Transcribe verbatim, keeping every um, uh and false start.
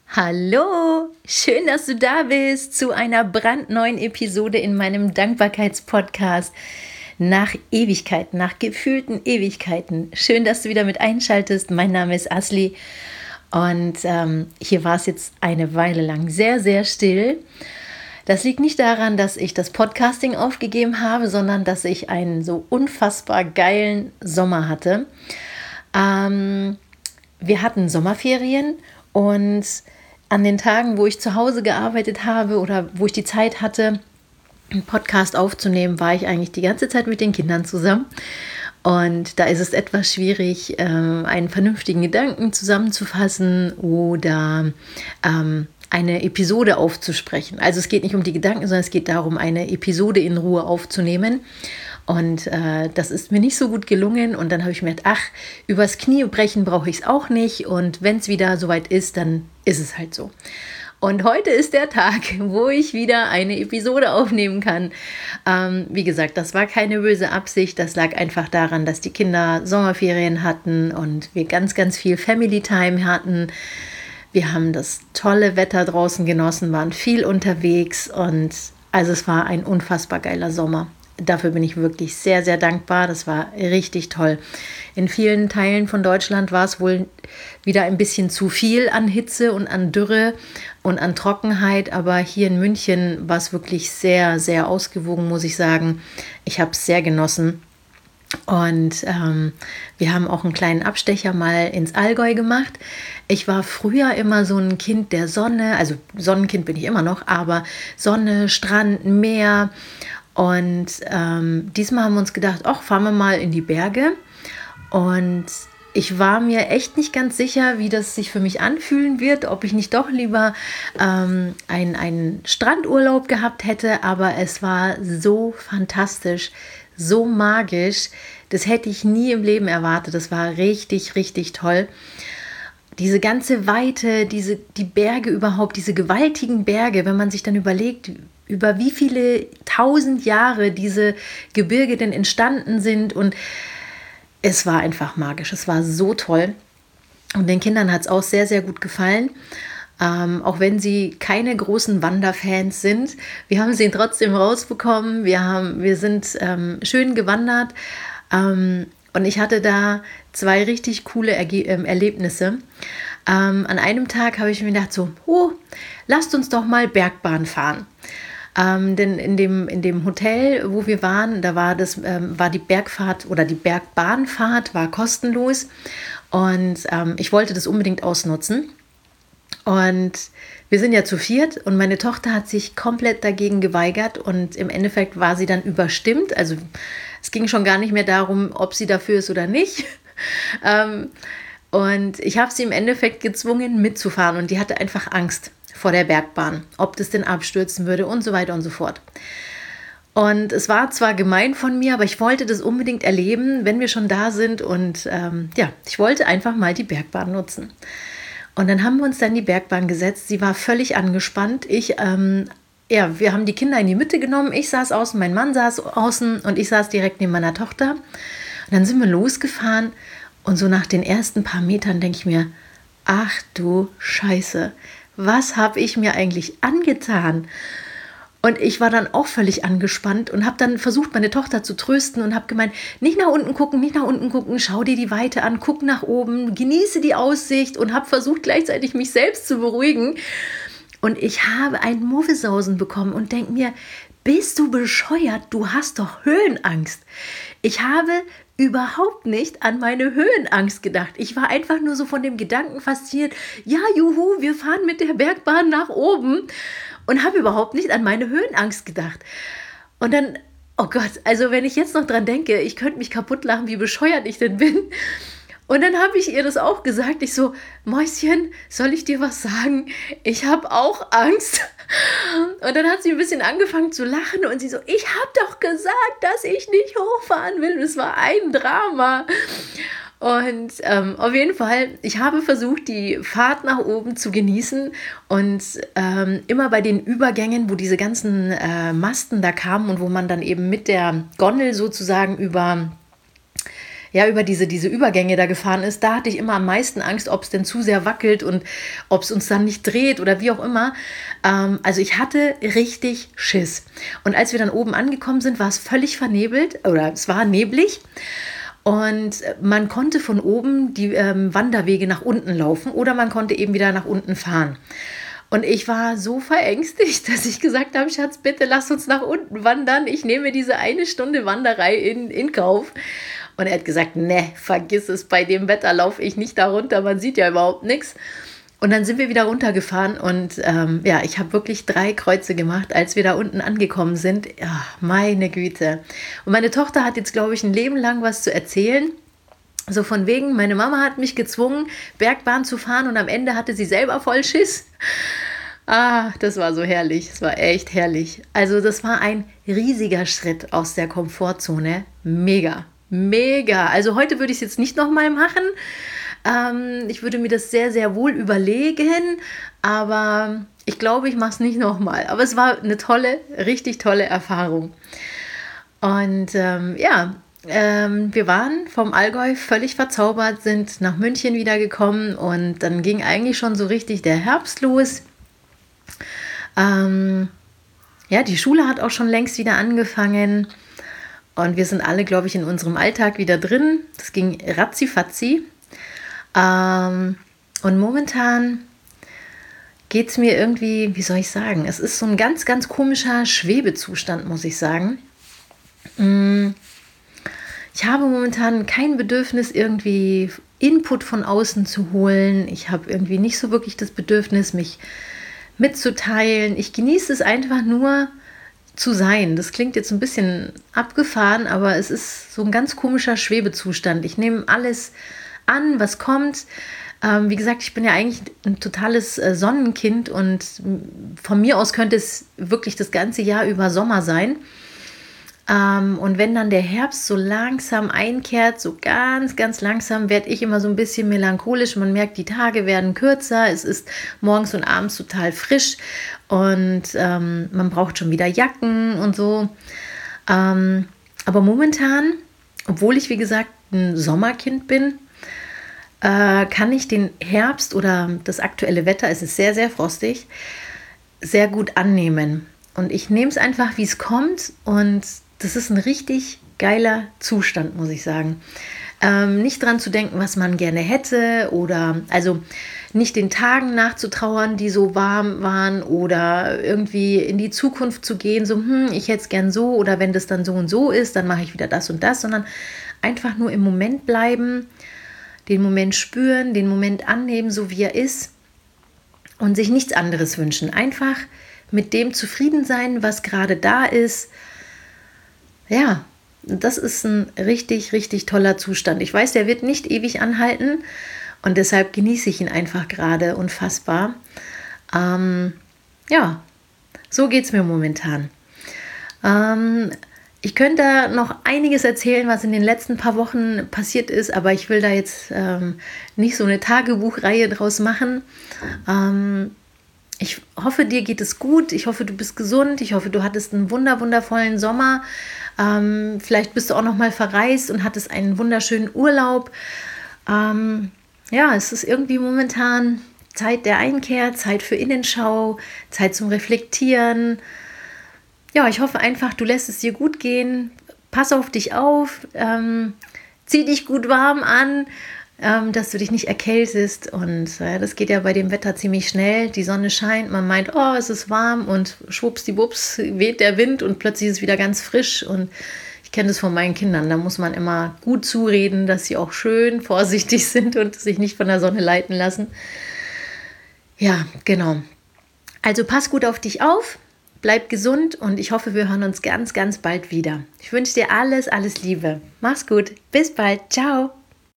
Hallo, schön, dass du da bist zu einer brandneuen Episode in meinem Dankbarkeitspodcast. Nach Ewigkeiten, nach gefühlten Ewigkeiten. Schön, dass du wieder mit einschaltest. Mein Name ist Asli und ähm, hier war es jetzt eine Weile lang sehr, sehr still. Das liegt nicht daran, dass ich das Podcasting aufgegeben habe, sondern dass ich einen so unfassbar geilen Sommer hatte. Ähm, wir hatten Sommerferien und an den Tagen, wo ich zu Hause gearbeitet habe oder wo ich die Zeit hatte, einen Podcast aufzunehmen, war ich eigentlich die ganze Zeit mit den Kindern zusammen. Und da ist es etwas schwierig, ähm, einen vernünftigen Gedanken zusammenzufassen oder ähm, eine Episode aufzusprechen. Also es geht nicht um die Gedanken, sondern es geht darum, eine Episode in Ruhe aufzunehmen. Und äh, das ist mir nicht so gut gelungen. Und dann habe ich mir gedacht, ach, übers Knie brechen brauche ich es auch nicht. Und wenn es wieder soweit ist, dann ist es halt so. Und heute ist der Tag, wo ich wieder eine Episode aufnehmen kann. Ähm, wie gesagt, das war keine böse Absicht. Das lag einfach daran, dass die Kinder Sommerferien hatten und wir ganz, ganz viel Family Time hatten. Wir haben das tolle Wetter draußen genossen, waren viel unterwegs und also es war ein unfassbar geiler Sommer. Dafür bin ich wirklich sehr, sehr dankbar. Das war richtig toll. In vielen Teilen von Deutschland war es wohl wieder ein bisschen zu viel an Hitze und an Dürre und an Trockenheit. Aber hier in München war es wirklich sehr, sehr ausgewogen, muss ich sagen. Ich habe es sehr genossen. Und ähm, wir haben auch einen kleinen Abstecher mal ins Allgäu gemacht. Ich war früher immer so ein Kind der Sonne. Also Sonnenkind bin ich immer noch, aber Sonne, Strand, Meer. Und ähm, diesmal haben wir uns gedacht, ach, fahren wir mal in die Berge. Und ich war mir echt nicht ganz sicher, wie das sich für mich anfühlen wird, ob ich nicht doch lieber ähm, einen, einen Strandurlaub gehabt hätte. Aber es war so fantastisch, so magisch. Das hätte ich nie im Leben erwartet. Das war richtig, richtig toll. Diese ganze Weite, diese, die Berge überhaupt, diese gewaltigen Berge, wenn man sich dann überlegt, über wie viele tausend Jahre diese Gebirge denn entstanden sind. Und es war einfach magisch. Es war so toll. Und den Kindern hat es auch sehr, sehr gut gefallen. Ähm, auch wenn sie keine großen Wanderfans sind. Wir haben sie trotzdem rausbekommen. Wir, haben, wir sind ähm, schön gewandert. Ähm, und ich hatte da zwei richtig coole Erge- äh, Erlebnisse. Ähm, an einem Tag habe ich mir gedacht, so, oh, lasst uns doch mal Bergbahn fahren. Ähm, denn in dem, in dem Hotel, wo wir waren, da war, das, ähm, war die Bergfahrt oder die Bergbahnfahrt war kostenlos. Und ähm, ich wollte das unbedingt ausnutzen. Und wir sind ja zu viert und meine Tochter hat sich komplett dagegen geweigert und im Endeffekt war sie dann überstimmt. Also es ging schon gar nicht mehr darum, ob sie dafür ist oder nicht. ähm, und ich habe sie im Endeffekt gezwungen mitzufahren und die hatte einfach Angst vor der Bergbahn, ob das denn abstürzen würde und so weiter und so fort. Und es war zwar gemein von mir, aber ich wollte das unbedingt erleben, wenn wir schon da sind und ähm, ja, ich wollte einfach mal die Bergbahn nutzen. Und dann haben wir uns dann in die Bergbahn gesetzt. Sie war völlig angespannt. Ich, ähm, ja, wir haben die Kinder in die Mitte genommen. Ich saß außen, mein Mann saß außen und ich saß direkt neben meiner Tochter. Und dann sind wir losgefahren und so nach den ersten paar Metern denke ich mir, ach du Scheiße, was habe ich mir eigentlich angetan? Und ich war dann auch völlig angespannt und habe dann versucht, meine Tochter zu trösten und habe gemeint, nicht nach unten gucken, nicht nach unten gucken, schau dir die Weite an, guck nach oben, genieße die Aussicht und habe versucht, gleichzeitig mich selbst zu beruhigen. Und ich habe ein Muffesausen bekommen und denke mir, bist du bescheuert? Du hast doch Höhenangst. Ich habe überhaupt nicht an meine Höhenangst gedacht. Ich war einfach nur so von dem Gedanken fasziniert, ja, juhu, wir fahren mit der Bergbahn nach oben und habe überhaupt nicht an meine Höhenangst gedacht. Und dann, oh Gott, also wenn ich jetzt noch dran denke, ich könnte mich kaputt lachen, wie bescheuert ich denn bin. Und dann habe ich ihr das auch gesagt. Ich so, Mäuschen, soll ich dir was sagen? Ich habe auch Angst. Und dann hat sie ein bisschen angefangen zu lachen und sie so, ich habe doch gesagt, dass ich nicht hochfahren will. Und es war ein Drama. Und ähm, auf jeden Fall, ich habe versucht, die Fahrt nach oben zu genießen und ähm, immer bei den Übergängen, wo diese ganzen äh, Masten da kamen und wo man dann eben mit der Gondel sozusagen über ja, über diese, diese Übergänge da gefahren ist, da hatte ich immer am meisten Angst, ob es denn zu sehr wackelt und ob es uns dann nicht dreht oder wie auch immer. Ähm, also ich hatte richtig Schiss. Und als wir dann oben angekommen sind, war es völlig vernebelt oder es war neblig. Und man konnte von oben die ähm, Wanderwege nach unten laufen oder man konnte eben wieder nach unten fahren. Und ich war so verängstigt, dass ich gesagt habe, Schatz, bitte lass uns nach unten wandern. Ich nehme diese eine Stunde Wanderei in, in Kauf. Und er hat gesagt, ne, vergiss es, bei dem Wetter laufe ich nicht da runter, man sieht ja überhaupt nichts. Und dann sind wir wieder runtergefahren und ähm, ja, ich habe wirklich drei Kreuze gemacht, als wir da unten angekommen sind. Ja, meine Güte. Und meine Tochter hat jetzt, glaube ich, ein Leben lang was zu erzählen. So von wegen, meine Mama hat mich gezwungen, Bergbahn zu fahren und am Ende hatte sie selber voll Schiss. Ah, das war so herrlich. Es war echt herrlich. Also das war ein riesiger Schritt aus der Komfortzone. Mega, mega. Also heute würde ich es jetzt nicht nochmal machen. Ähm, ich würde mir das sehr, sehr wohl überlegen, aber ich glaube, ich mache es nicht nochmal. Aber es war eine tolle, richtig tolle Erfahrung. Und ähm, ja, ähm, wir waren vom Allgäu völlig verzaubert, sind nach München wieder gekommen und dann ging eigentlich schon so richtig der Herbst los. Ähm, ja, die Schule hat auch schon längst wieder angefangen und wir sind alle, glaube ich, in unserem Alltag wieder drin. Das ging ratzifatzi. Ähm, und momentan geht es mir irgendwie, wie soll ich sagen, es ist so ein ganz, ganz komischer Schwebezustand, muss ich sagen. Ich habe momentan kein Bedürfnis, irgendwie Input von außen zu holen. Ich habe irgendwie nicht so wirklich das Bedürfnis, mich mitzuteilen. Ich genieße es einfach nur zu sein. Das klingt jetzt ein bisschen abgefahren, aber es ist so ein ganz komischer Schwebezustand. Ich nehme alles an, was kommt. Ähm, wie gesagt, ich bin ja eigentlich ein totales äh, Sonnenkind und von mir aus könnte es wirklich das ganze Jahr über Sommer sein. Ähm, und wenn dann der Herbst so langsam einkehrt, so ganz, ganz langsam, werde ich immer so ein bisschen melancholisch. Man merkt, die Tage werden kürzer, es ist morgens und abends total frisch und ähm, man braucht schon wieder Jacken und so. Ähm, aber momentan, obwohl ich, wie gesagt, ein Sommerkind bin, äh, kann ich den Herbst oder das aktuelle Wetter, es ist sehr, sehr frostig, sehr gut annehmen. Und ich nehme es einfach, wie es kommt und das ist ein richtig geiler Zustand, muss ich sagen. Ähm, nicht dran zu denken, was man gerne hätte oder also nicht den Tagen nachzutrauern, die so warm waren oder irgendwie in die Zukunft zu gehen, so hm, ich hätte es gern so oder wenn das dann so und so ist, dann mache ich wieder das und das, sondern einfach nur im Moment bleiben, den Moment spüren, den Moment annehmen, so wie er ist und sich nichts anderes wünschen. Einfach mit dem zufrieden sein, was gerade da ist. Ja, das ist ein richtig, richtig toller Zustand. Ich weiß, der wird nicht ewig anhalten und deshalb genieße ich ihn einfach gerade unfassbar. Ähm, ja, so geht es mir momentan. Ähm, ich könnte noch einiges erzählen, was in den letzten paar Wochen passiert ist, aber ich will da jetzt ähm, nicht so eine Tagebuchreihe draus machen. Ähm, ich hoffe, dir geht es gut. Ich hoffe, du bist gesund. Ich hoffe, du hattest einen wunder, wundervollen Sommer. Ähm, vielleicht bist du auch noch mal verreist und hattest einen wunderschönen Urlaub. Ähm, ja, es ist irgendwie momentan Zeit der Einkehr, Zeit für Innenschau, Zeit zum Reflektieren. Ja, ich hoffe einfach, du lässt es dir gut gehen. Pass auf dich auf. Ähm, zieh dich gut warm an, ähm, dass du dich nicht erkältest. Und äh, das geht ja bei dem Wetter ziemlich schnell. Die Sonne scheint, man meint, oh, es ist warm und schwuppsdiwupps weht der Wind und plötzlich ist es wieder ganz frisch. Und ich kenne das von meinen Kindern. Da muss man immer gut zureden, dass sie auch schön vorsichtig sind und sich nicht von der Sonne leiten lassen. Ja, genau. Also pass gut auf dich auf. Bleib gesund und ich hoffe, wir hören uns ganz, ganz bald wieder. Ich wünsche dir alles, alles Liebe. Mach's gut. Bis bald. Ciao.